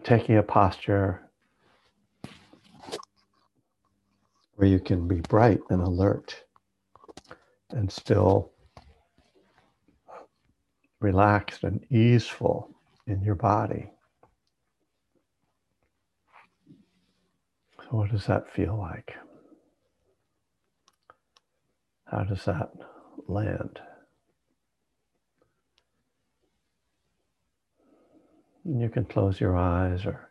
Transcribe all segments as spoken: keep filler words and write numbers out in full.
taking a posture where you can be bright and alert and still relaxed and easeful in your body. So what does that feel like? How does that land? And you can close your eyes or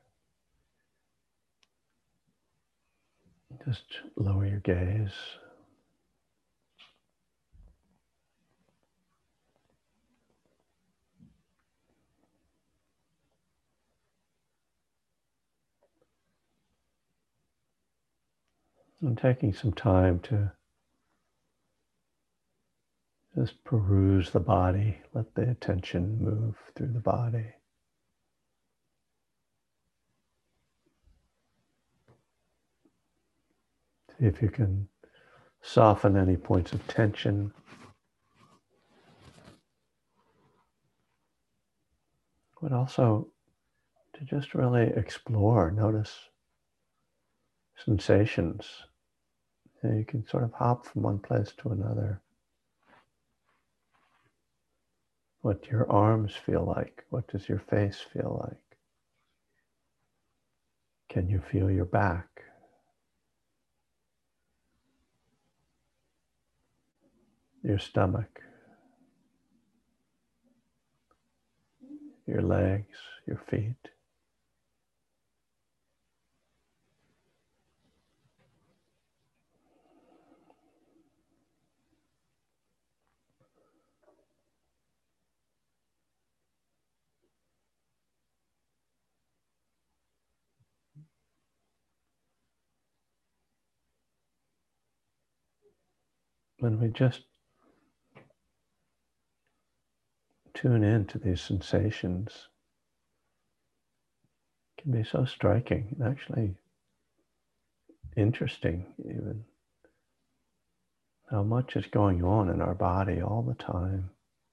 just lower your gaze. And taking some time to just peruse the body, let the attention move through the body. See if you can soften any points of tension. But also to just really explore, notice sensations. And you can sort of hop from one place to another. What do your arms feel like? What does your face feel like? Can you feel your back? Your stomach? Your legs? Your feet? When we just tune into these sensations, it can be so striking and actually interesting even. How much is going on in our body all the time.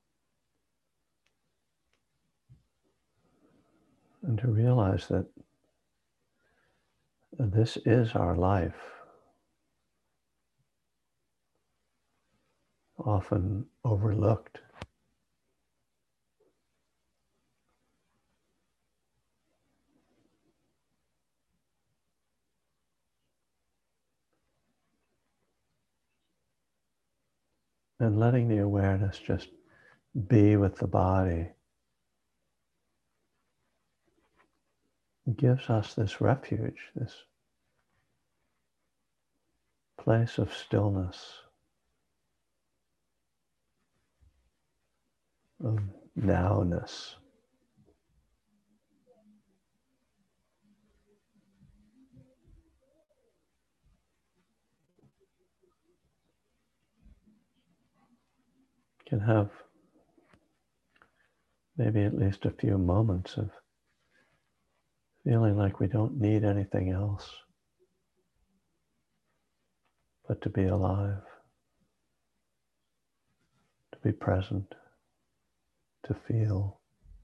And to realize that this is our life. Often overlooked. And letting the awareness just be with the body gives us this refuge, this place of stillness, of nowness. Can have maybe at least a few moments of feeling like we don't need anything else but to be alive, to be present, to feel.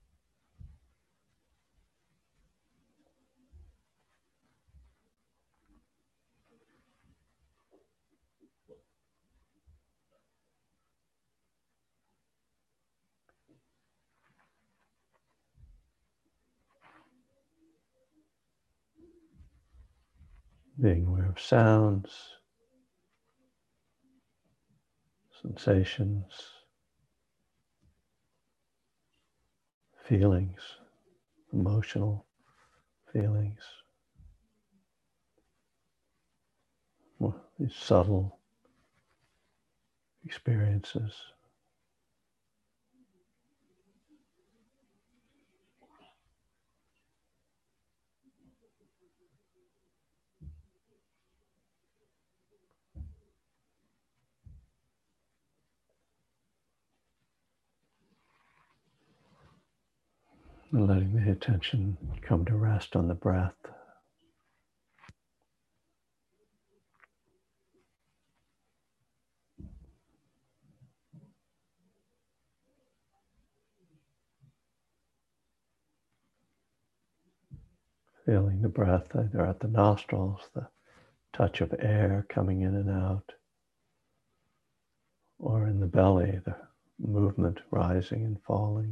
Being aware of sounds, sensations, feelings, emotional feelings, these subtle experiences. And letting the attention come to rest on the breath. Feeling the breath either at the nostrils, the touch of air coming in and out, or in the belly, the movement rising and falling.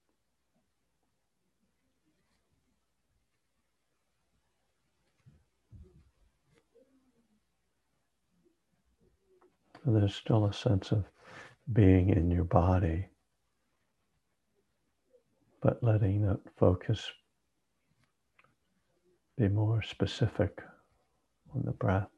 So there's still a sense of being in your body, but letting that focus be more specific on the breath.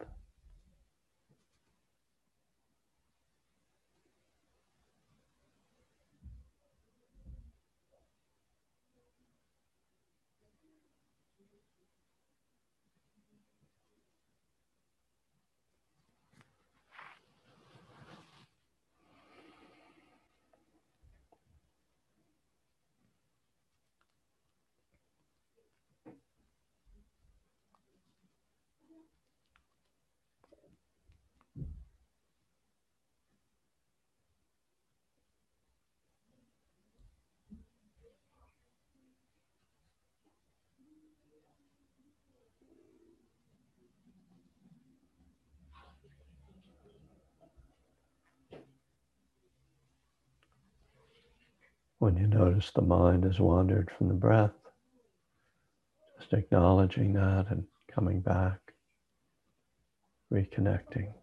When you notice the mind has wandered from the breath, just acknowledging that and coming back, reconnecting.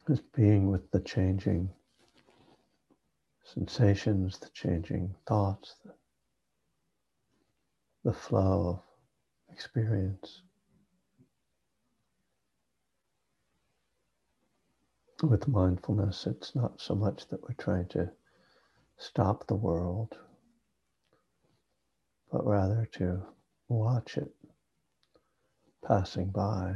Just being with the changing sensations, the changing thoughts, the, the flow of experience. With mindfulness, it's not so much that we're trying to stop the world, but rather to watch it passing by.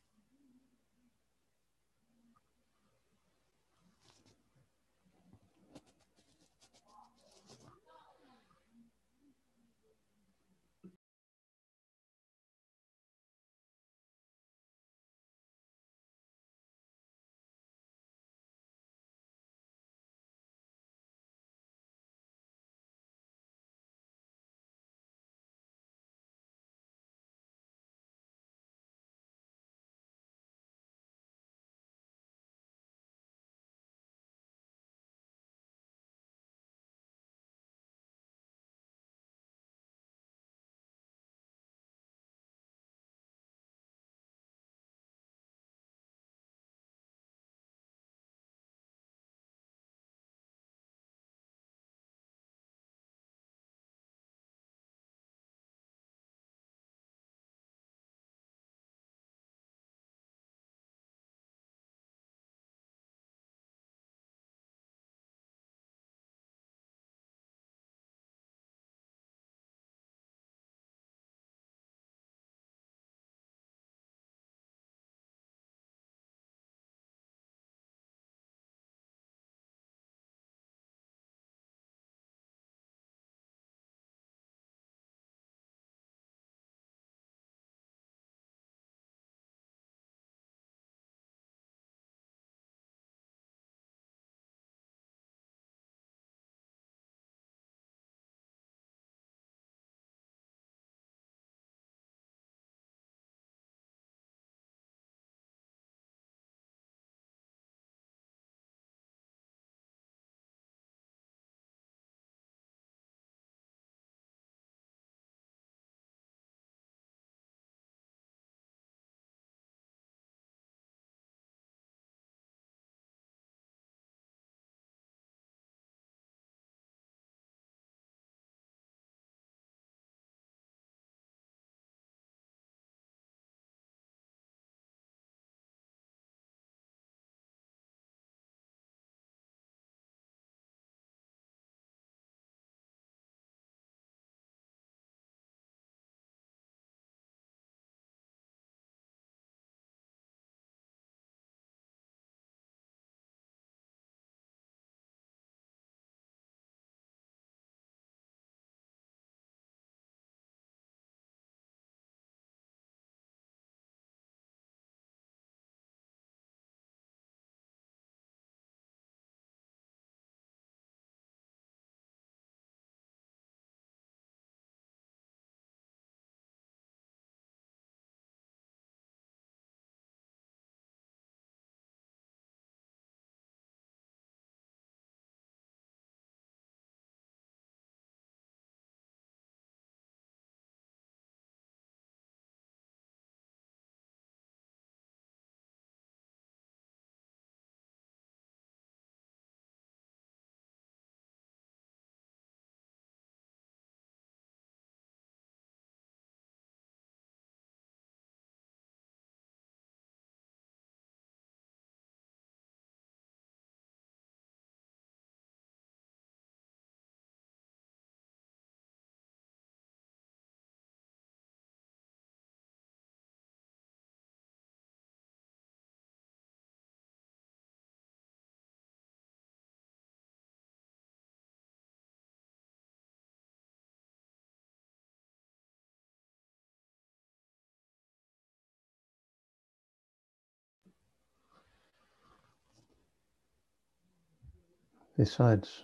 Besides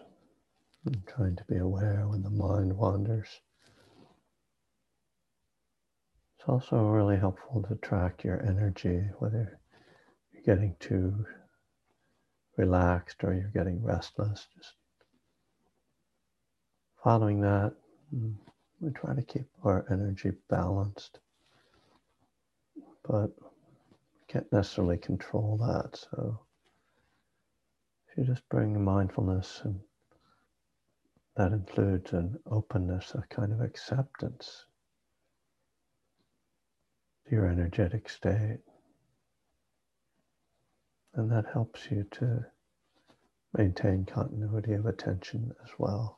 trying to be aware when the mind wanders, it's also really helpful to track your energy, whether you're getting too relaxed or you're getting restless. Just following that, we try to keep our energy balanced, but we can't necessarily control that. So If you just bring mindfulness, and that includes an openness, a kind of acceptance to your energetic state. And that helps you to maintain continuity of attention as well.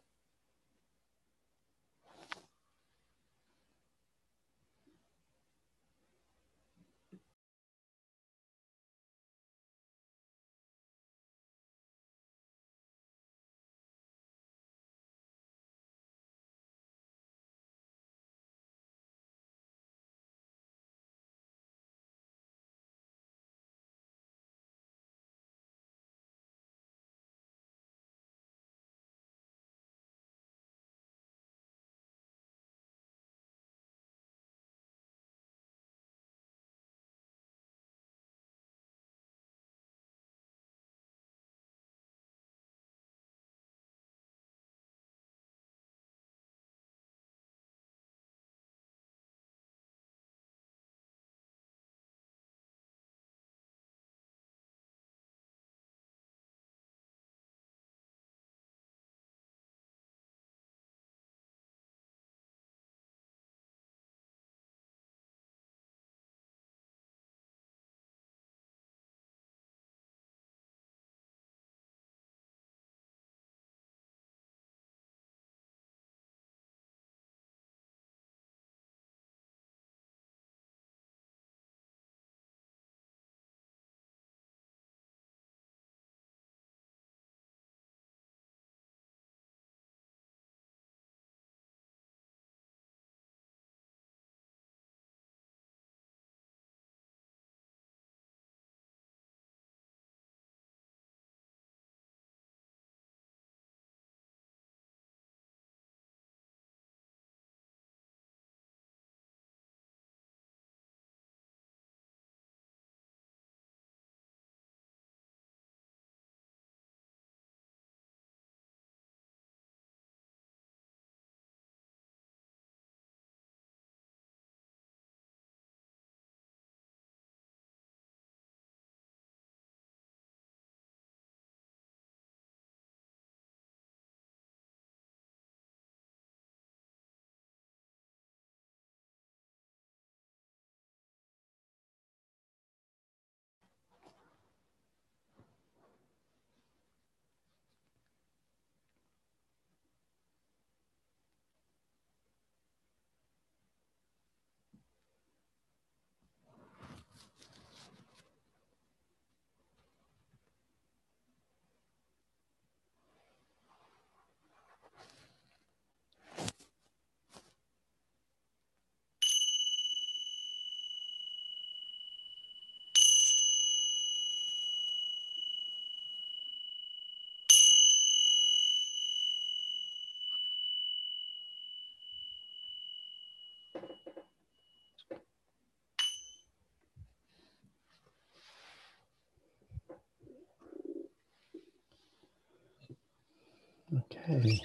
Okay.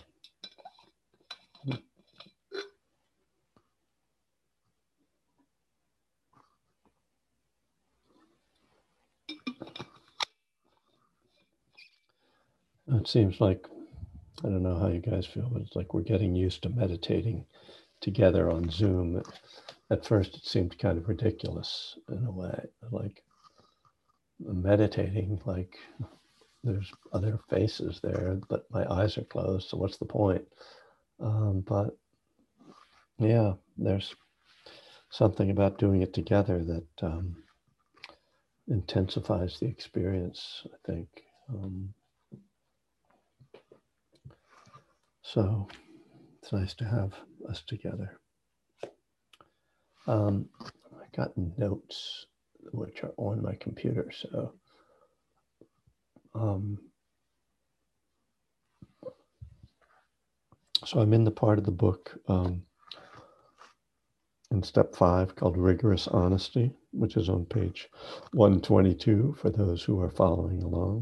It seems like, I don't know how you guys feel, but it's like we're getting used to meditating together on Zoom. At first, it seemed kind of ridiculous in a way, like meditating, like there's other faces there, but my eyes are closed, so what's the point? Um, but yeah, there's something about doing it together that um, intensifies the experience, I think. Um, so it's nice to have us together. Um, I got notes which are on my computer, so um, so I'm in the part of the book um, in step five called Rigorous Honesty, which is on page one twenty-two for those who are following along.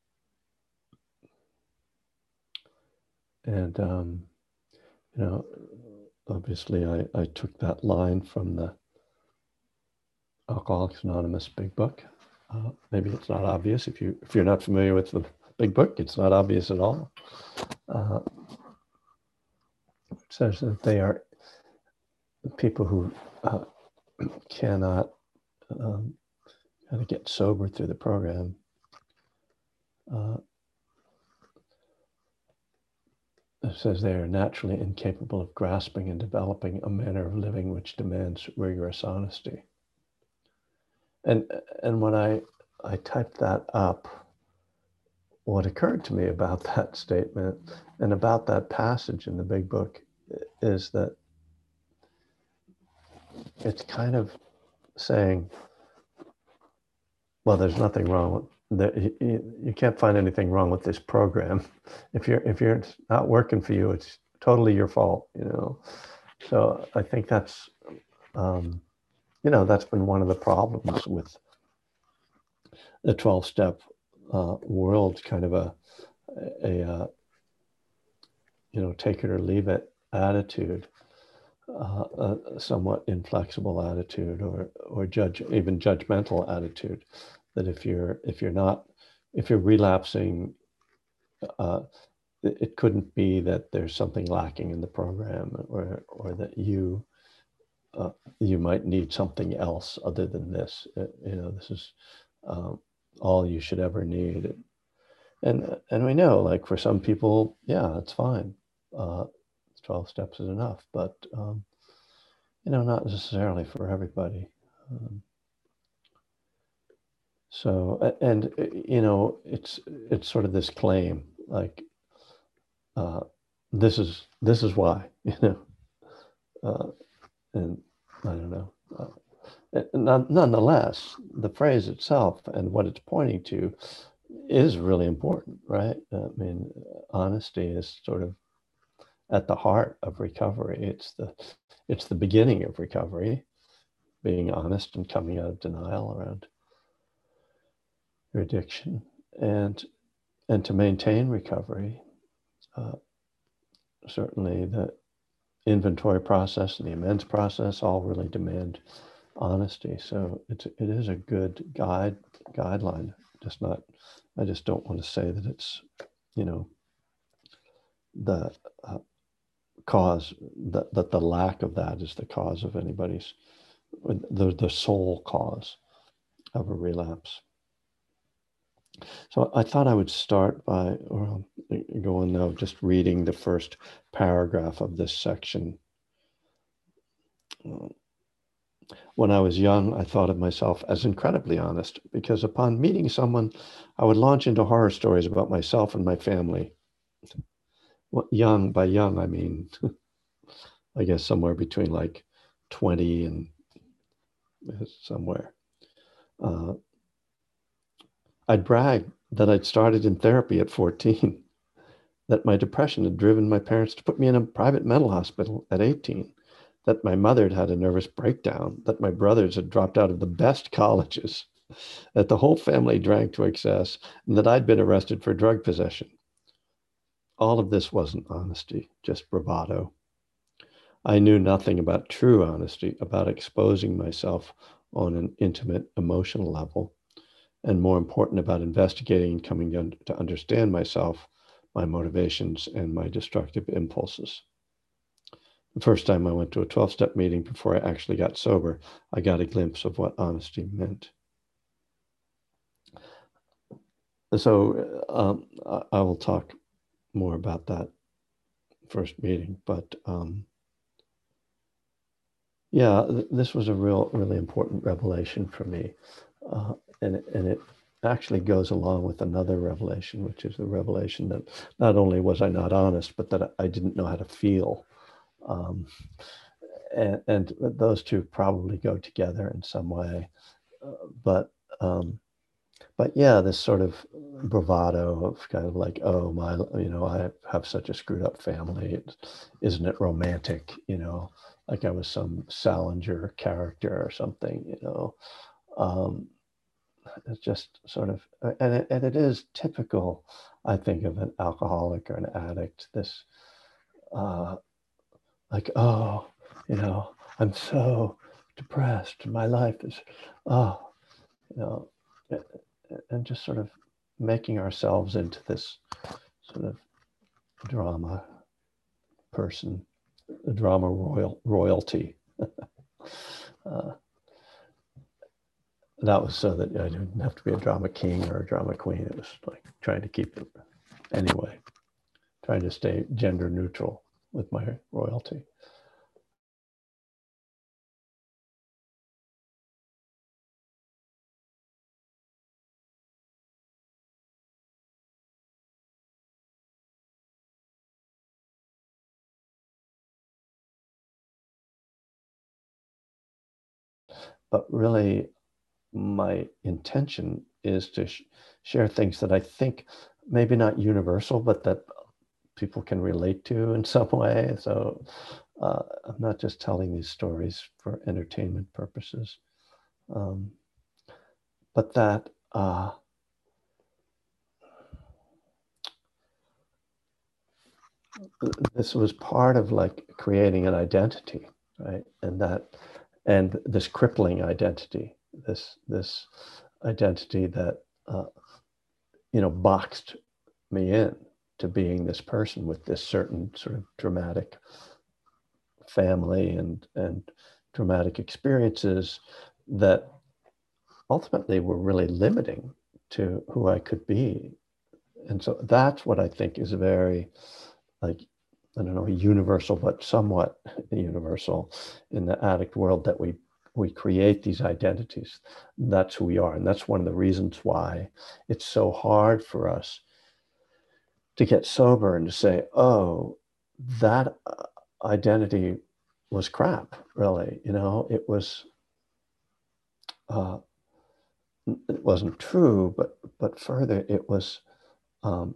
And, um, you know, obviously I, I took that line from the Alcoholics Anonymous Big Book. Uh, maybe it's not obvious if, you, if you're not familiar with the big book, it's not obvious at all. Uh, it says that they are people who uh, cannot um, kind of get sober through the program. Uh, it says they are naturally incapable of grasping and developing a manner of living which demands rigorous honesty. And and when I I typed that up, what occurred to me about that statement and about that passage in the big book is that it's kind of saying, well, there's nothing wrong with that. You, you can't find anything wrong with this program. If you're if you're not working for you, it's totally your fault, you know. So I think that's, um, you know, that's been one of the problems with the twelve-step uh, world, kind of a a uh, you know, take it or leave it attitude. Uh, a somewhat inflexible attitude, or or judge even judgmental attitude, that if you're if you're not if you're relapsing, uh, it, it couldn't be that there's something lacking in the program, or or that you uh, you might need something else other than this. Uh, you know, this is um, all you should ever need. And and we know, like, for some people, yeah, it's fine. Uh, twelve steps is enough, but um, you know, not necessarily for everybody. Um, so, and you know, it's it's sort of this claim, like, uh, this is this is why, you know, uh, and I don't know. Uh, nonetheless, the phrase itself and what it's pointing to is really important, right? I mean, honesty is sort of at the heart of recovery. It's the it's the beginning of recovery, being honest and coming out of denial around your addiction, and and to maintain recovery, uh, certainly the inventory process and the amends process all really demand honesty. So it's it is a good guide guideline. Just not, I just don't want to say that it's, you know, the uh, cause, that that the lack of that is the cause of anybody's, the the sole cause of a relapse. So I thought I would start by, or go on now, just reading the first paragraph of this section. When I was young, I thought of myself as incredibly honest, because upon meeting someone, I would launch into horror stories about myself and my family. Well, young, by young, I mean, I guess somewhere between like twenty and somewhere. Uh, I'd brag that I'd started in therapy at fourteen, that my depression had driven my parents to put me in a private mental hospital at eighteen, that my mother had had a nervous breakdown, that my brothers had dropped out of the best colleges, that the whole family drank to excess, and that I'd been arrested for drug possession. All of this wasn't honesty, just bravado. I knew nothing about true honesty, about exposing myself on an intimate emotional level, and more important, about investigating and coming to understand myself, my motivations, and my destructive impulses. The first time I went to a twelve-step meeting before I actually got sober, I got a glimpse of what honesty meant. So um, I will talk more about that first meeting, but um, yeah, this was a real, really important revelation for me, uh, and and it actually goes along with another revelation, which is the revelation that not only was I not honest, but that I didn't know how to feel. Um, and, and those two probably go together in some way. Uh, but um, but yeah, this sort of bravado of kind of like, oh, my, you know, I have such a screwed up family. Isn't it romantic? You know, like I was some Salinger character or something, you know. Um, it's just sort of, and it, and it is typical, I think, of an alcoholic or an addict, this uh, like, oh, you know, I'm so depressed. My life is, oh, you know, and just sort of making ourselves into this sort of drama person, a drama royal royalty. uh, that was so that I didn't have to be a drama king or a drama queen. It was like trying to keep it anyway, trying to stay gender neutral with my royalty. But really, my intention is to sh- share things that I think maybe not universal, but that people can relate to in some way. So uh, I'm not just telling these stories for entertainment purposes, um, but that uh, this was part of like creating an identity, right? And that, and this crippling identity, this this identity that uh, you know boxed me in to being this person with this certain sort of dramatic family and and dramatic experiences that ultimately were really limiting to who I could be. And so that's what I think is very, like, I don't know, universal, but somewhat universal in the addict world, that we we create these identities. That's who we are. And that's one of the reasons why it's so hard for us to get sober and to say, oh, that uh, identity was crap, really. You know, it was, uh, it wasn't true, but but further, it was, um,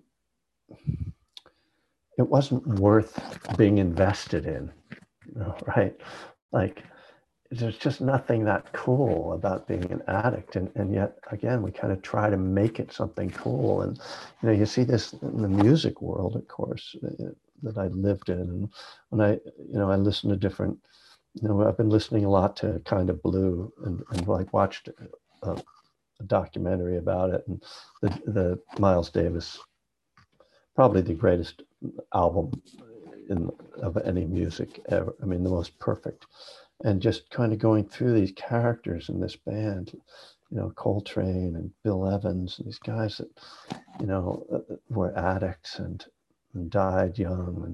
it wasn't worth being invested in, you know, right? Like, there's just nothing that cool about being an addict. And, and yet, again, we kind of try to make it something cool. And, you know, you see this in the music world, of course, uh, that I lived in. And when I, you know, I listen to different, you know, I've been listening a lot to Kind of Blue, and, and like watched a, a documentary about it. And the, the Miles Davis, probably the greatest album in, of any music ever. I mean, the most perfect. And just kind of going through these characters in this band, you know, Coltrane and Bill Evans, and these guys that, you know, were addicts and, and died young.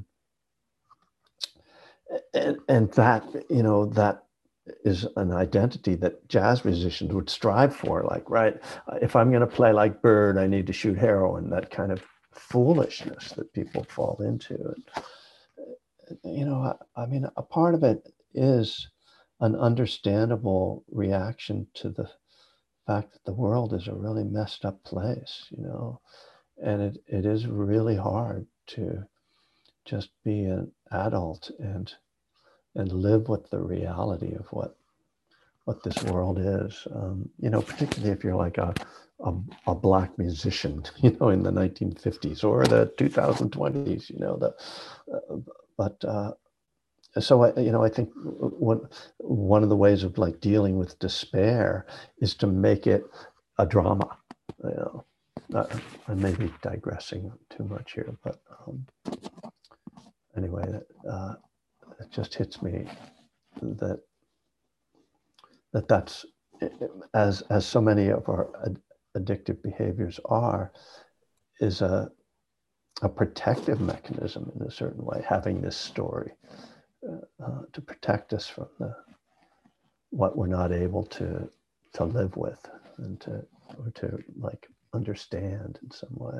And, and, and that, you know, that is an identity that jazz musicians would strive for. Like, right, if I'm going to play like Bird, I need to shoot heroin, that kind of foolishness that people fall into. And, you know, I, I mean, a part of it is an understandable reaction to the fact that the world is a really messed up place, you know, and it, it is really hard to just be an adult and and live with the reality of what what this world is. Um, you know, particularly if you're like a, a a black musician, you know, in the nineteen fifties or the two thousand twenties, you know, the uh, but uh, so I, you know, I think one one of the ways of like dealing with despair is to make it a drama. You know, uh, I may be digressing too much here, but um, anyway, uh, it just hits me that that that's, as as so many of our ad- addictive behaviors are, is a a protective mechanism in a certain way. Having this story uh, uh, to protect us from the what we're not able to to live with, and to or to like understand in some way.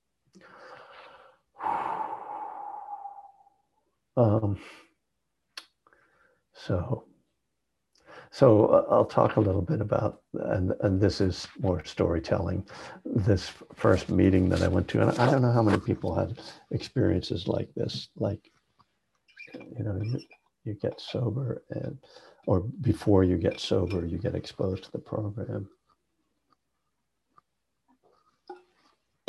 Um, so so uh, I'll talk a little bit about, and and this is more storytelling, this first meeting that I went to. And I don't know how many people had experiences like this, like, you know, you, you get sober, and or before you get sober, you get exposed to the program.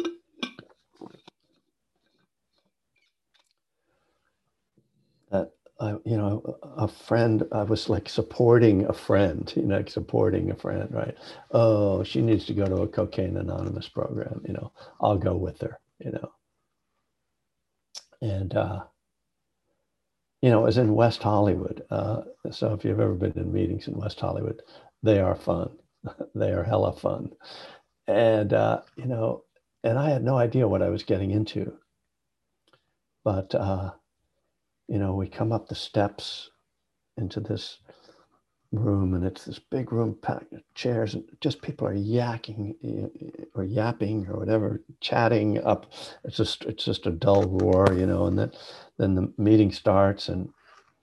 That I, you know, a friend, I was like supporting a friend, you know, like supporting a friend, right? Oh, she needs to go to a Cocaine Anonymous program, you know, I'll go with her, you know. And, uh, you know, it was in West Hollywood. Uh, so if you've ever been in meetings in West Hollywood, they are fun. They are hella fun. And, uh, you know, and I had no idea what I was getting into. But, uh, you know, we come up the steps into this room, and it's this big room packed with chairs, and just people are yakking or yapping or whatever, chatting up. It's just it's just a dull roar, you know. And then then the meeting starts, and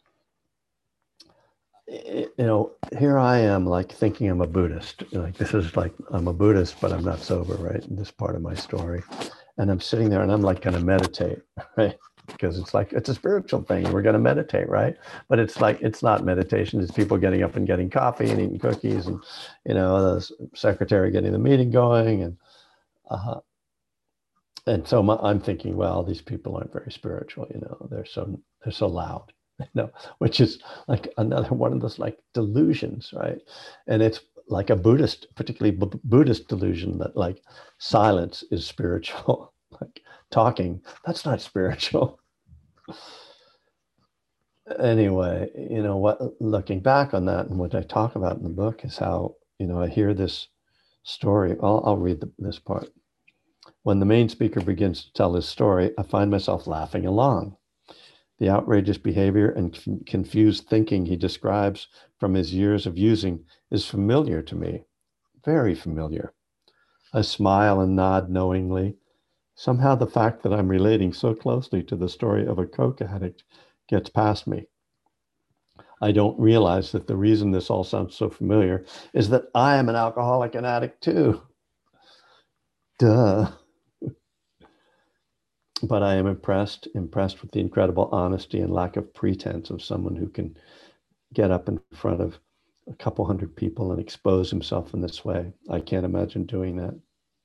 you know, here I am, like thinking I'm a Buddhist. Like this is like I'm a Buddhist, but I'm not sober, right? This part of my story, and I'm sitting there, and I'm like going to meditate, right? Because it's like it's a spiritual thing. We're going to meditate, right? But it's like it's not meditation. It's people getting up and getting coffee and eating cookies, and you know, the secretary getting the meeting going, and uh, and so my, I'm thinking, well, these people aren't very spiritual. You know, they're so they're so loud. You know, which is like another one of those like delusions, right? And it's like a Buddhist, particularly B- Buddhist delusion that like silence is spiritual. Like talking, that's not spiritual. Anyway, you know what, looking back on that and what I talk about in the book is how, you know, I hear this story. I'll, I'll read the, this part. When the main speaker begins to tell his story, I find myself laughing along. The outrageous behavior and con- confused thinking he describes from his years of using is familiar to me, very familiar. I smile and nod knowingly. Somehow the fact that I'm relating so closely to the story of a coke addict gets past me. I don't realize that the reason this all sounds so familiar is that I am an alcoholic and addict too. Duh. But I am impressed, impressed with the incredible honesty and lack of pretense of someone who can get up in front of a couple hundred people and expose himself in this way. I can't imagine doing that.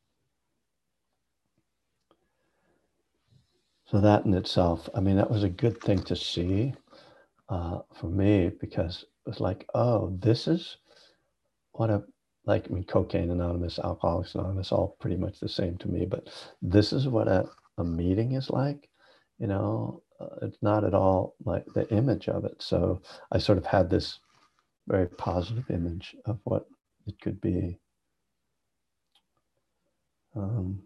So that in itself, I mean, that was a good thing to see uh, for me, because it was like, oh, this is what a, like, I mean, Cocaine Anonymous, Alcoholics Anonymous, all pretty much the same to me, but this is what a, a meeting is like, you know, uh, it's not at all like the image of it. So I sort of had this very positive image of what it could be. Um,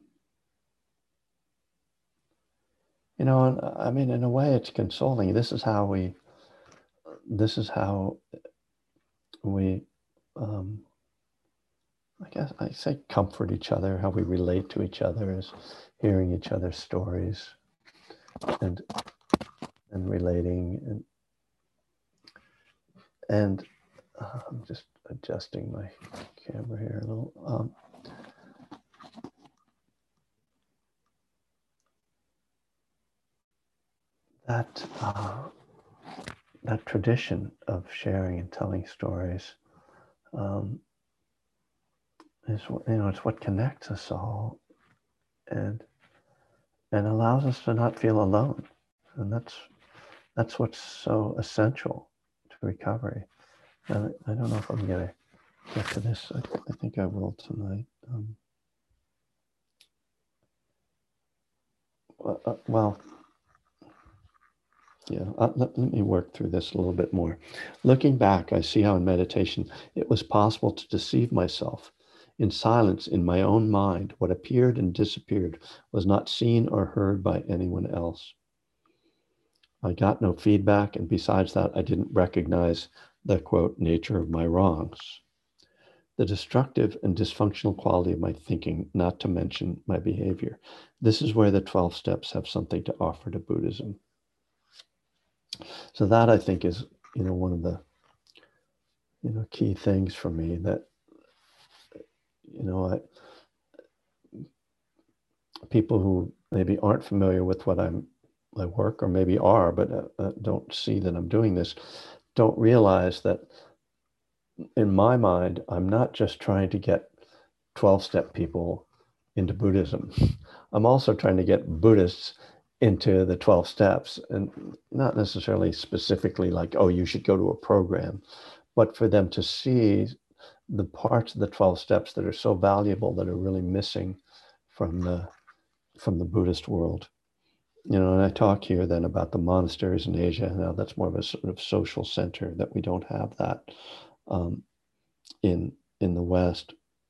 you know, and I mean, in a way, it's consoling. This is how we, this is how we, um, I guess I say comfort each other, how we relate to each other is hearing each other's stories and and relating and and uh, I'm just adjusting my camera here a little. Um, that uh, that tradition of sharing and telling stories um, is, you know, it's what connects us all and and allows us to not feel alone, and that's that's what's so essential to recovery. And I don't know if I'm gonna get to this. I, I think I will tonight. Um, uh, well, yeah, uh, let, let me work through this a little bit more. Looking back, I see how in meditation it was possible to deceive myself. In silence, in my own mind, what appeared and disappeared was not seen or heard by anyone else. I got no feedback, and besides that, I didn't recognize the, quote, nature of my wrongs, the destructive and dysfunctional quality of my thinking, not to mention my behavior. This is where the twelve steps have something to offer to Buddhism. So that, I think, is, you know, one of the, you know, key things for me that, you know, I, people who maybe aren't familiar with what I'm, my work, or maybe are, but uh, uh, don't see that I'm doing this, don't realize that in my mind, I'm not just trying to get twelve-step people into Buddhism. I'm also trying to get Buddhists into the twelve steps, and not necessarily specifically like, oh, you should go to a program, but for them to see the parts of the twelve steps that are so valuable that are really missing from the from the Buddhist world. You know, and I talk here then about the monasteries in Asia. Now that's more of a sort of social center, that we don't have that um, in in the West.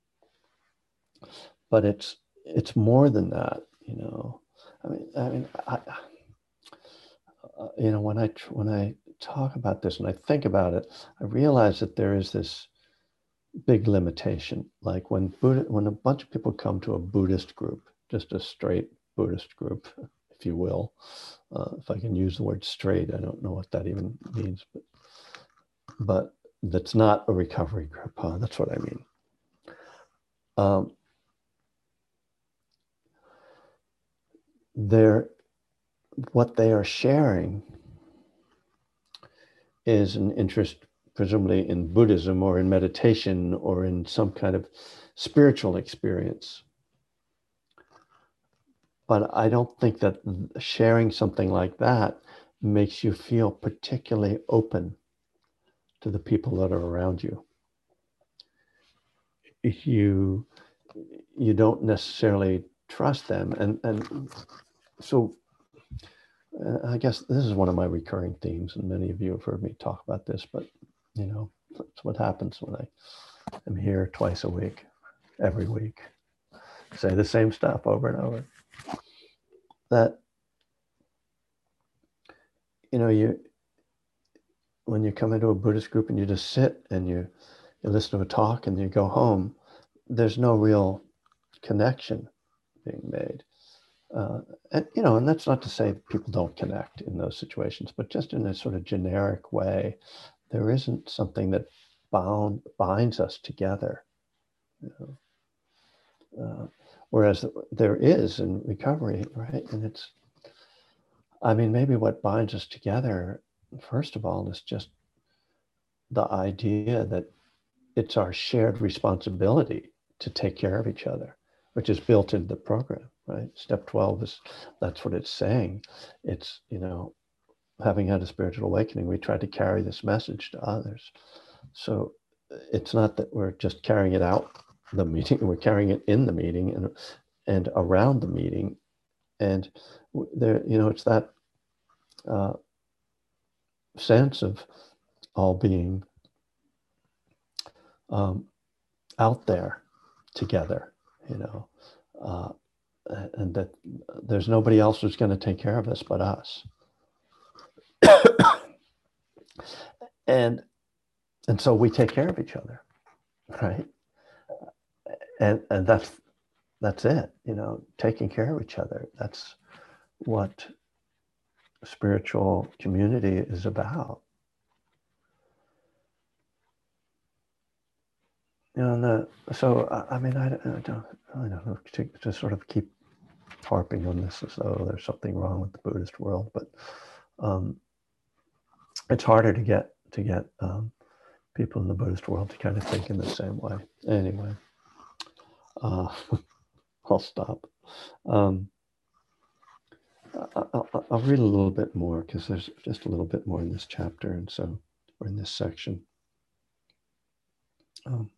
But it's it's more than that, you know. I mean, I mean, I, uh, you know, when I when I talk about this and I think about it, I realize that there is this big limitation. Like when Buddha, when a bunch of people come to a Buddhist group, just a straight Buddhist group, if you will, uh, if I can use the word straight, I don't know what that even means, but but that's not a recovery group. Huh? That's what I mean. Um, they're what they are sharing is an interest, presumably in Buddhism or in meditation or in some kind of spiritual experience. But I don't think that sharing something like that makes you feel particularly open to the people that are around you. You, you don't necessarily trust them. And, and so uh, I guess this is one of my recurring themes, and many of you have heard me talk about this, but you know, that's what happens when I am here twice a week, every week, say the same stuff over and over. That, you know, you, when you come into a Buddhist group and you just sit and you, you listen to a talk and you go home, there's no real connection being made. Uh, and, you know, and that's not to say people don't connect in those situations, but just in a sort of generic way, there isn't something that bound binds us together. You know? Uh, whereas there is in recovery, right? And it's, I mean, maybe what binds us together, first of all, is just the idea that it's our shared responsibility to take care of each other, which is built into the program, right? Step twelve is, that's what it's saying. It's, you know, having had a spiritual awakening, we try to carry this message to others. So it's not that we're just carrying it out the meeting, we're carrying it in the meeting and and around the meeting. And there, you know, it's that uh, sense of all being um, out there together, you know, uh, and that there's nobody else who's going to take care of us but us. and and so we take care of each other, right? And and that's that's it, you know, taking care of each other. That's what spiritual community is about. You know, and the, so I mean, I, I don't, I don't know, to, to sort of keep harping on this as though there's something wrong with the Buddhist world, but um, it's harder to get to get um, people in the Buddhist world to kind of think in the same way. Anyway, uh, I'll stop. Um, I'll, I'll read a little bit more because there's just a little bit more in this chapter, and so, or in this section. Um,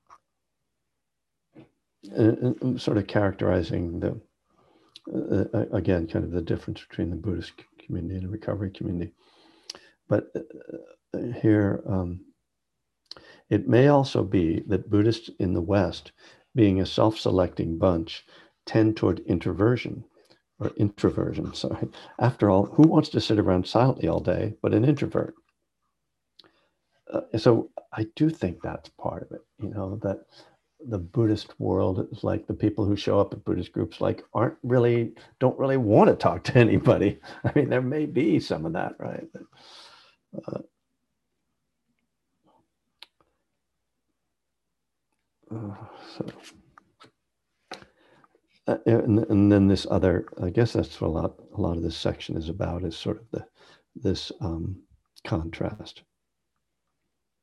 and, and sort of characterizing the, uh, again, kind of the difference between the Buddhist community and the recovery community. But uh, here, um, it may also be that Buddhists in the West, being a self-selecting bunch, tend toward introversion, or introversion, sorry. After all, who wants to sit around silently all day but an introvert? Uh, so I do think that's part of it, you know, that the Buddhist world is like the people who show up at Buddhist groups like aren't really, don't really want to talk to anybody. I mean, there may be some of that, right? But, uh, uh, so, uh, and, and then this other, I guess that's what a lot, a lot of this section is about, is sort of the, this um, contrast.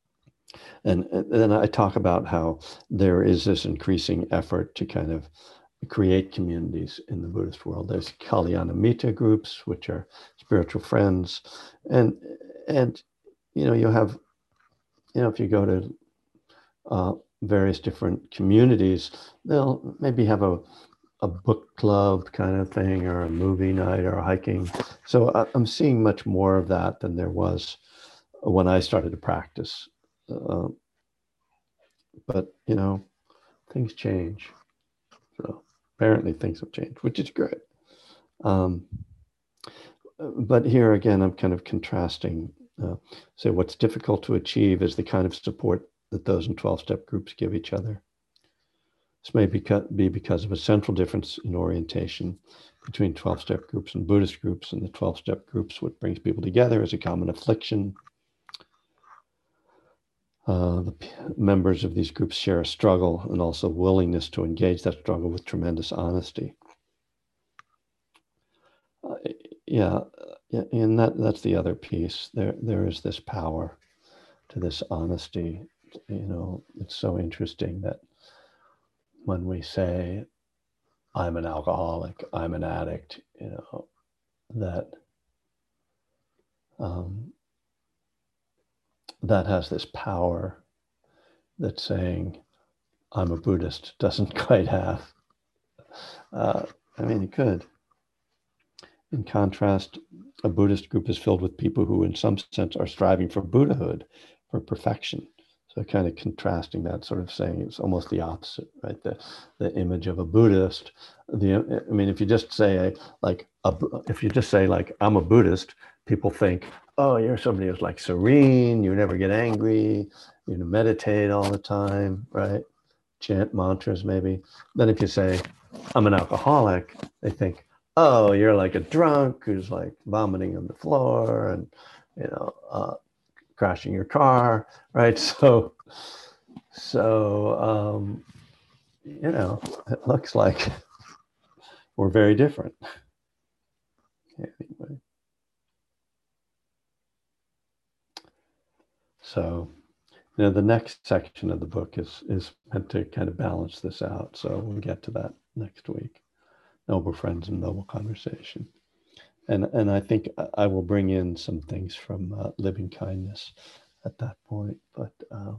And, and then I talk about how there is this increasing effort to kind of create communities in the Buddhist world. There's Kalyanamitta groups, which are spiritual friends, and and you know you have you know if you go to uh, various different communities, they'll maybe have a a book club kind of thing, or a movie night, or a hiking. So I, I'm seeing much more of that than there was when I started to practice. Uh, but you know, things change. So apparently things have changed, which is great. Um, but here again, I'm kind of contrasting. Uh, so what's difficult to achieve is the kind of support that those in twelve-step groups give each other. This may be because of a central difference in orientation between twelve-step groups and Buddhist groups. And the twelve-step groups, what brings people together is a common affliction. Uh, the members of these groups share a struggle and also willingness to engage that struggle with tremendous honesty. Uh, yeah, yeah, and that that's the other piece. There, there is this power to this honesty. You know, it's so interesting that when we say, I'm an alcoholic, I'm an addict, you know, that um, that has this power that saying, I'm a Buddhist doesn't quite have. Uh, I mean, it could. In contrast, a Buddhist group is filled with people who, in some sense, are striving for Buddhahood, for perfection. So kind of contrasting that, sort of saying it's almost the opposite, right? The the image of a Buddhist. The I mean, if you just say like a, if you just say like I'm a Buddhist, people think, oh, you're somebody who's like serene, you never get angry, you know, meditate all the time, right? Chant mantras maybe. Then if you say I'm an alcoholic, they think, oh, you're like a drunk who's like vomiting on the floor and, you know, uh, crashing your car, right? So, so um, you know, it looks like we're very different. Anyway, so, you know, the next section of the book is is meant to kind of balance this out. So we'll get to that next week. Noble Friends and Noble Conversation. And, and I think I will bring in some things from uh, Living Kindness at that point. But uh,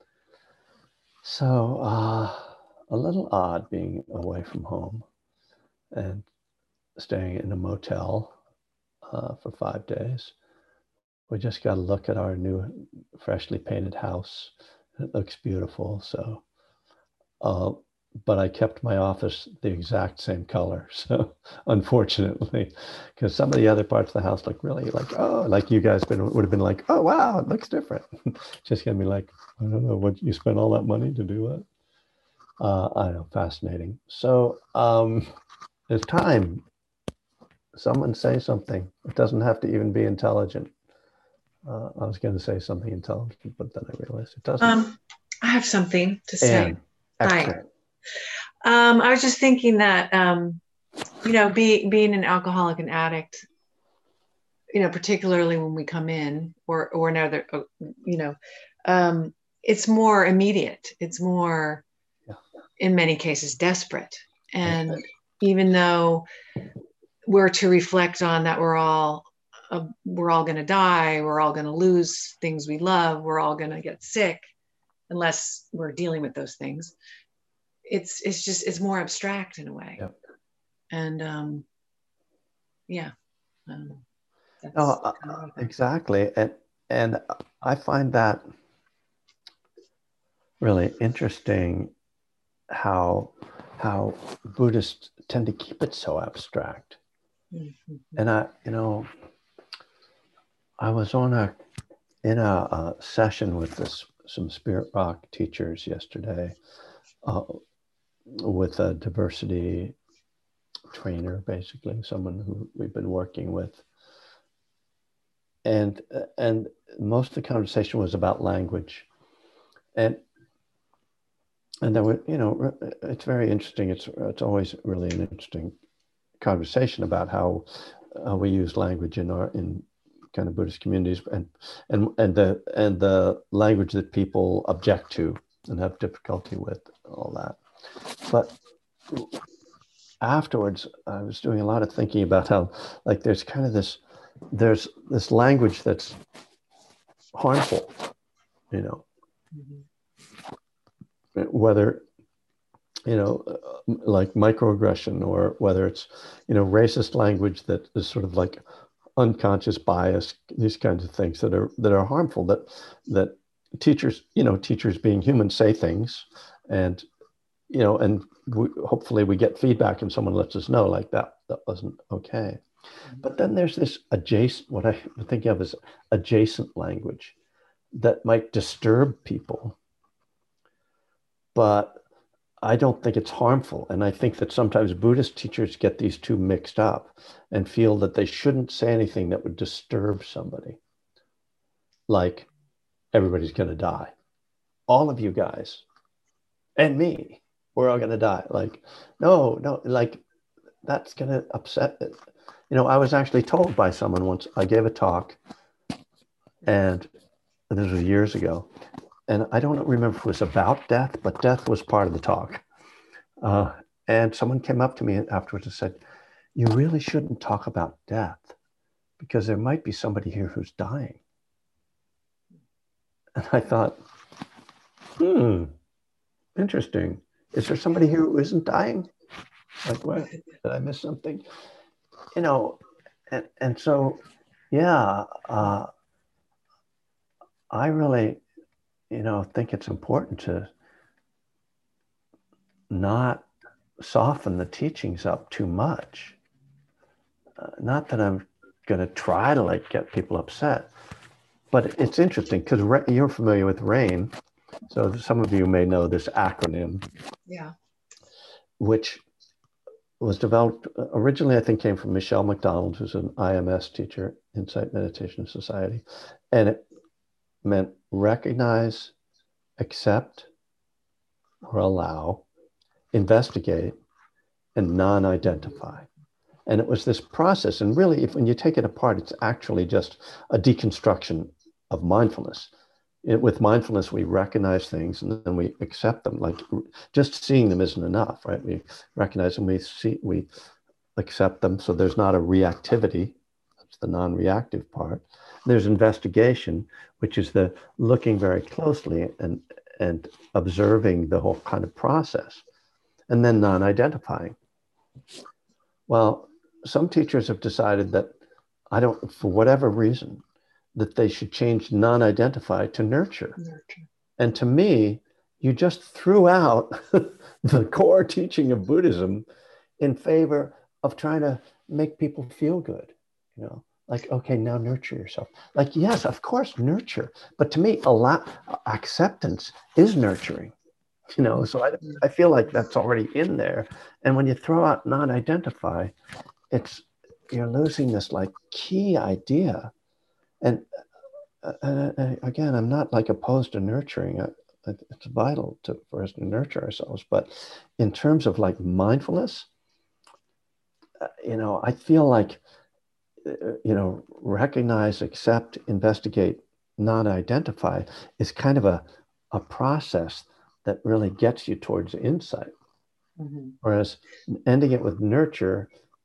so uh, a little odd being away from home and staying in a motel uh, for five days. We just got to look at our new freshly painted house. It looks beautiful. So uh, but I kept my office the exact same color. So unfortunately, because some of the other parts of the house look really like, oh, like you guys been, would have been like, oh, wow, it looks different. Just gonna be like, I don't know, what you spent all that money to do what? Uh, I don't know, fascinating. So um, it's time. Someone say something. It doesn't have to even be intelligent. Uh, I was going to say something intelligent, but then I realized it doesn't. Um, I have something to say. Anne, excellent. Hi. Um, I was just thinking that, um, you know, be, being an alcoholic and addict, you know, particularly when we come in or, or another, you know, um, it's more immediate. It's more, Yeah. in many cases, desperate. And okay. Even though we're to reflect on that, we're all, uh, we're all going to die. We're all going to lose things we love. We're all going to get sick unless we're dealing with those things. It's, it's just, it's more abstract in a way. Yep. And, um, yeah. Um, that's no, uh, exactly. And, and I find that really interesting how, how Buddhists tend to keep it so abstract. Mm-hmm. And I, you know, I was on a, in a, a session with this, some Spirit Rock teachers yesterday, uh, with a diversity trainer, basically someone who we've been working with. And, and most of the conversation was about language. And, and there were, you know, it's very interesting. It's, it's always really an interesting conversation about how uh, we use language in our, in kind of Buddhist communities, and, and, and the, and the language that people object to and have difficulty with, all that. But afterwards, I was doing a lot of thinking about how, like, there's kind of this, there's this language that's harmful, you know, mm-hmm. whether, you know, uh, like microaggression, or whether it's, you know, racist language that is sort of like unconscious bias, these kinds of things that are that are harmful, that that teachers, you know, teachers being human say things, and, you know, and we, hopefully we get feedback and someone lets us know, like, that that wasn't okay. But then there's this adjacent, what I think of as adjacent language that might disturb people, but I don't think it's harmful. And I think that sometimes Buddhist teachers get these two mixed up and feel that they shouldn't say anything that would disturb somebody. Like, everybody's going to die. All of you guys and me, we're all going to die. Like, no, no, like, that's going to upset it. You know, I was actually told by someone once, I gave a talk, and this was years ago, and I don't remember if it was about death, but death was part of the talk. Uh, and someone came up to me afterwards and said, you really shouldn't talk about death, because there might be somebody here who's dying. And I thought, hmm, interesting. Is there somebody here who isn't dying? Like, what? Did I miss something? You know, and, and so, yeah, uh, I really, you know, think it's important to not soften the teachings up too much. Uh, not that I'm going to try to, like, get people upset, but it's interesting because re- you're familiar with RAIN. So some of you may know this acronym. Yeah. Which was developed originally, I think, came from Michelle McDonald, who's an I M S teacher, Insight Meditation Society. And it meant recognize, accept, or allow, investigate, and non-identify. And it was this process. And really, if when you take it apart, it's actually just a deconstruction of mindfulness. It, with mindfulness, we recognize things and then we accept them. Like, just seeing them isn't enough, right? We recognize them, we see, we accept them. So there's not a reactivity. That's the non-reactive part. There's investigation, which is the looking very closely and, and observing the whole kind of process. And then non-identifying. Well, some teachers have decided that, I don't, for whatever reason, that they should change non-identify to nurture. nurture. And to me, you just threw out the core teaching of Buddhism in favor of trying to make people feel good. You know, like, okay, now nurture yourself. Like, yes, of course, nurture. But to me, a lot, acceptance is nurturing. You know, so I, I feel like that's already in there. And when you throw out non-identify, it's, you're losing this, like, key idea. And uh, uh, again, I'm not, like, opposed to nurturing. Uh, it's vital to, for us to nurture ourselves. But in terms of, like, mindfulness, uh, you know, I feel like, uh, you know, recognize, accept, investigate, non-identify is kind of a, a process that really gets you towards insight. Mm-hmm. Whereas ending it with nurture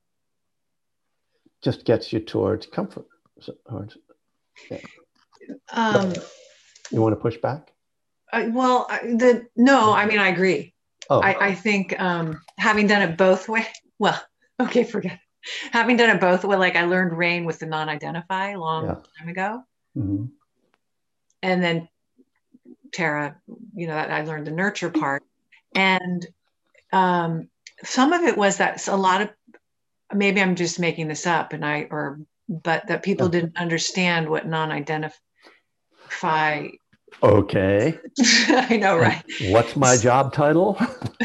just gets you towards comfort. So, yeah. um, you want to push back? Uh, well, the no, I mean, I agree. Oh. I, I think um, having done it both ways, well, okay, forget it. Having done it both way, like, I learned RAIN with the non-identify a long yeah. time ago. Mm-hmm. And then Tara, you know, I learned the nurture part. And um, some of it was that a lot of, maybe I'm just making this up, and I, or, but that people yeah. didn't understand what non-identify. Okay. I know, right? And what's my job title?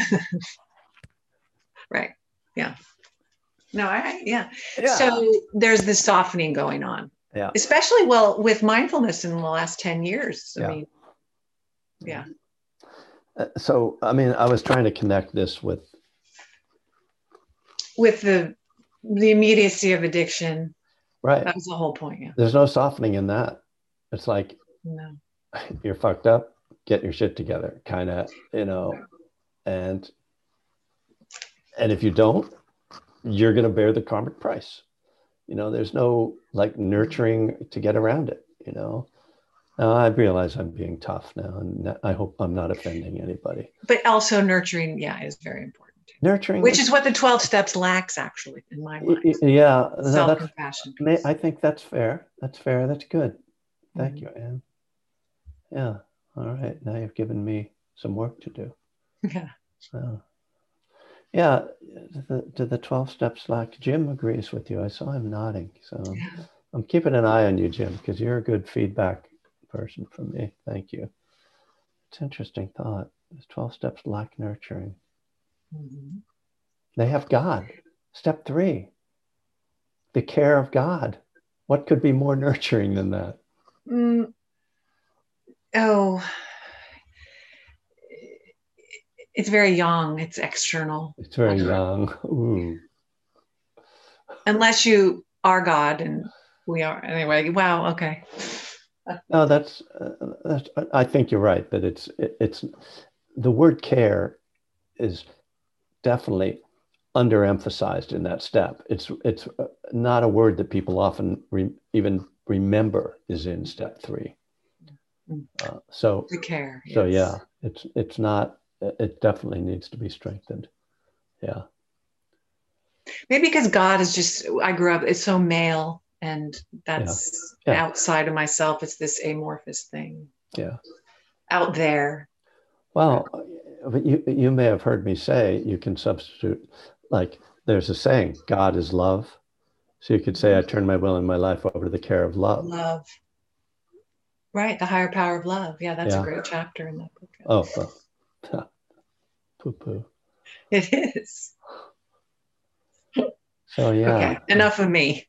Right. Yeah. No, I, yeah. yeah. So there's this softening going on. Yeah. Especially, well, with mindfulness in the last ten years. I yeah. mean, yeah. Uh, so, I mean, I was trying to connect this with. With the, the immediacy of addiction. Right. That was the whole point. Yeah. There's no softening in that. It's like, no. You're fucked up, get your shit together, kind of, you know, and, and if you don't, you're going to bear the karmic price. You know, there's no like nurturing to get around it, you know. Now, I realize I'm being tough now, and I hope I'm not offending anybody. But also nurturing, yeah, is very important. Nurturing, which is what the twelve steps lacks, actually, in my mind. Yeah, no, self-compassion. That's, I think that's fair. That's fair. That's good. Thank mm-hmm. you, Anne. Yeah. All right. Now you've given me some work to do. Yeah. So, yeah. The, to the twelve steps lack. Jim agrees with you. I saw him nodding. So yeah. I'm keeping an eye on you, Jim, because you're a good feedback person for me. Thank you. It's an interesting thought. The twelve steps lack nurturing. Mm-hmm. They have God. Step three, the care of God. What could be more nurturing than that? Mm. Oh, it's very young. It's external. It's very young. Ooh. Unless you are God, and we are anyway. Wow. Okay. No, that's, uh, that's. I think you're right that it's it, it's the word care is definitely underemphasized in that step. It's it's not a word that people often re, even remember is in step three. Uh, so the care. So yes. yeah, it's it's not. It definitely needs to be strengthened. Yeah. Maybe because God is just. I grew up. It's so male, and that's yeah. Yeah. outside of myself. It's this amorphous thing. Yeah. Out there. Well, but you you may have heard me say you can substitute, like there's a saying, God is love. So you could say, I turn my will and my life over to the care of love. Love. Right, the higher power of love. Yeah, that's yeah. a great chapter in that book. Oh, well, poo-poo. It is. So yeah. Okay, enough of me.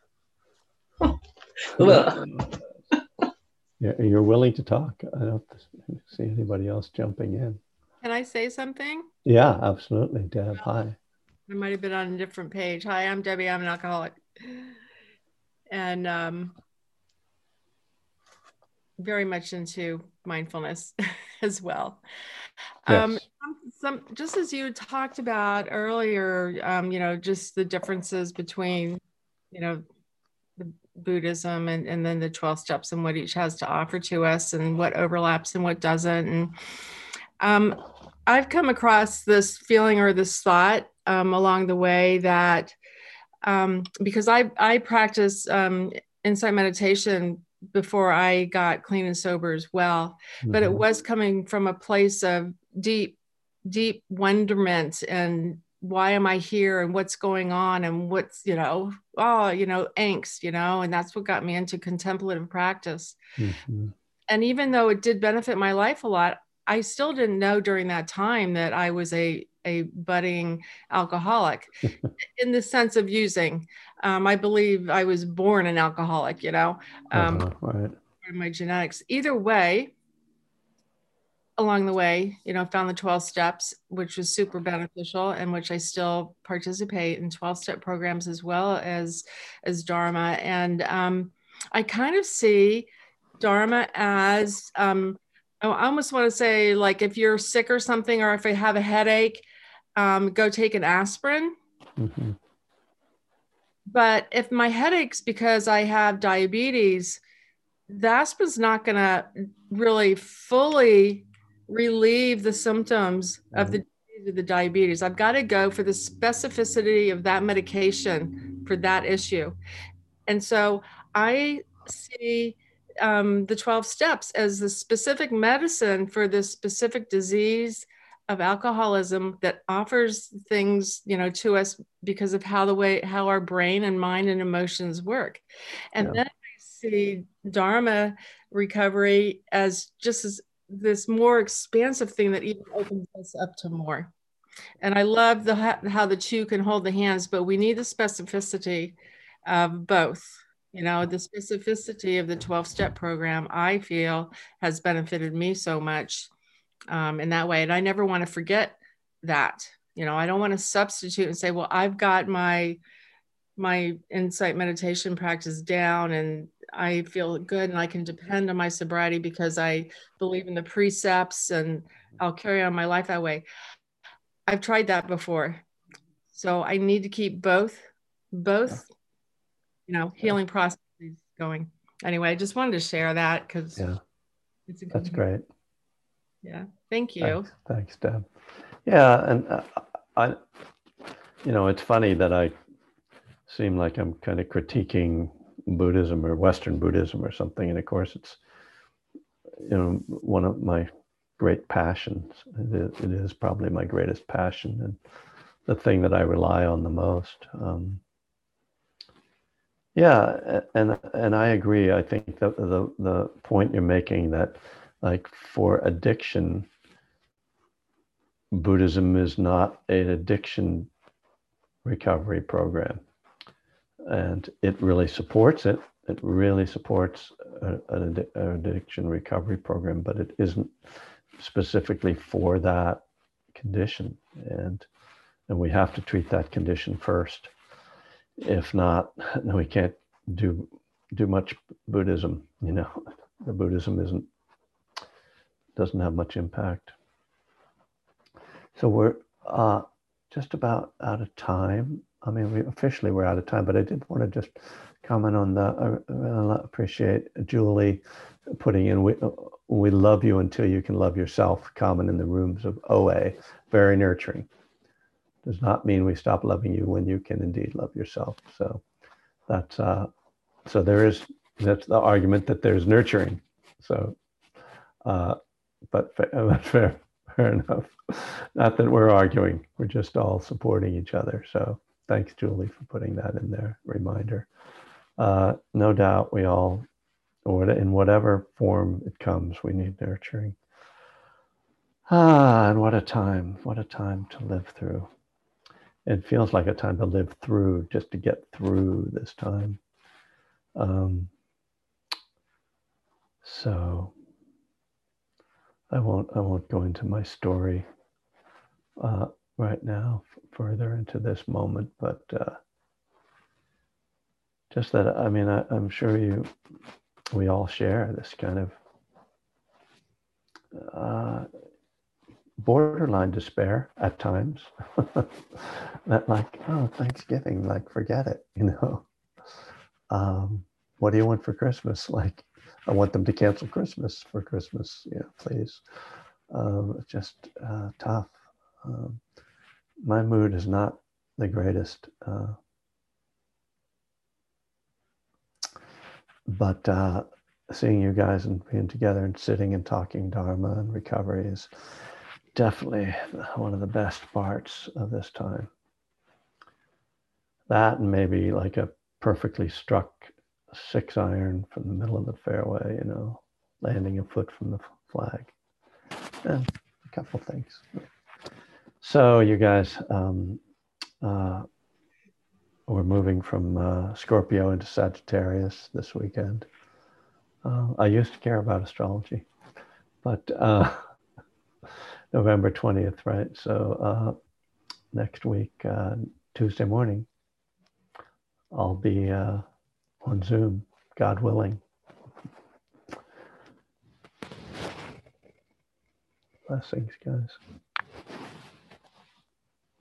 you're, you're willing to talk. I don't see anybody else jumping in. Can I say something? Yeah, absolutely, Deb. Hi. I might have been on a different page. Hi, I'm Debbie. I'm an alcoholic. And um, very much into mindfulness as well. Yes. Um, some, just as you talked about earlier, um, you know, just the differences between, you know, the Buddhism and, and then the twelve steps and what each has to offer to us and what overlaps and what doesn't. And um, I've come across this feeling or this thought um, along the way that um, because I, I practice um, insight meditation before I got clean and sober as well, mm-hmm. but it was coming from a place of deep, deep wonderment and why am I here and what's going on and what's, you know, oh, you know, angst, you know, and that's what got me into contemplative practice. Mm-hmm. And even though it did benefit my life a lot, I still didn't know during that time that I was a, a budding alcoholic in the sense of using. Um, I believe I was born an alcoholic, you know, um, uh-huh, right. my genetics. Either way, along the way, you know, found the twelve steps, which was super beneficial and which I still participate in twelve step programs as well as, as Dharma. And um, I kind of see Dharma as, um, I almost want to say, like, if you're sick or something, or if I have a headache, um, go take an aspirin. Mm-hmm. But if my headache's because I have diabetes, the aspirin's not going to really fully relieve the symptoms mm-hmm. of the of the diabetes. I've got to go for the specificity of that medication for that issue. And so I see um, the twelve steps as the specific medicine for this specific disease of alcoholism that offers things, you know, to us because of how the way, how our brain and mind and emotions work. And yeah. then I see Dharma recovery as just as this more expansive thing that even opens us up to more. And I love the how the two can hold the hands, but we need the specificity of both. You know, the specificity of the twelve step program, I feel, has benefited me so much um, in that way. And I never want to forget that. You know, I don't want to substitute and say, well, I've got my my insight meditation practice down and I feel good and I can depend on my sobriety because I believe in the precepts and I'll carry on my life that way. I've tried that before. So I need to keep both, both, you know, healing processes going. Anyway, I just wanted to share that because Yeah, it's a good, that's great. Yeah, thank you. Thanks, thanks, Deb. Yeah, and uh, I, you know, it's funny that I seem like I'm kind of critiquing Buddhism or Western Buddhism or something, and of course it's, you know, one of my great passions. It is, it is probably my greatest passion and the thing that I rely on the most. Um, yeah, and and I agree. I think that the the point you're making, that like for addiction, Buddhism is not an addiction recovery program, and it really supports it. It really supports a, an addiction recovery program, but it isn't specifically for that condition, and and we have to treat that condition first. If not, no, we can't do do much Buddhism. You know, the Buddhism isn't doesn't have much impact. So we're uh, just about out of time. I mean, we officially we're out of time, but I did want to just comment on the. I really appreciate Julie putting in. We, we love you until you can love yourself. Common in the rooms of O A. Very nurturing. Does not mean we stop loving you when you can indeed love yourself. So that's uh, so there is that's the argument that there's nurturing. So, uh, but fair, fair, fair enough. Not that we're arguing. We're just all supporting each other. So thanks, Julie, for putting that in there. Reminder. Uh, no doubt we all, or in whatever form it comes, we need nurturing. Ah, and what a time! What a time to live through. It feels like a time to live through, just to get through this time. Um, so I won't I won't go into my story uh, right now, f- further into this moment, but uh, just that, I mean, I, I'm sure you we all share this kind of uh, borderline despair at times. That like, oh, Thanksgiving, like forget it, you know. Um, what do you want for Christmas? Like, I want them to cancel Christmas for Christmas, yeah, please. Um, it's just uh, tough. Um, my mood is not the greatest, uh, but uh, seeing you guys and being together and sitting and talking Dharma and recovery is definitely one of the best parts of this time. That and maybe like a perfectly struck six iron from the middle of the fairway, you know, landing a foot from the flag, and a couple things. So you guys, um, uh, we're moving from uh, Scorpio into Sagittarius this weekend. Uh, I used to care about astrology, but uh, November twentieth, right? So uh, next week, uh, Tuesday morning, I'll be uh, on Zoom, God willing. Blessings, guys.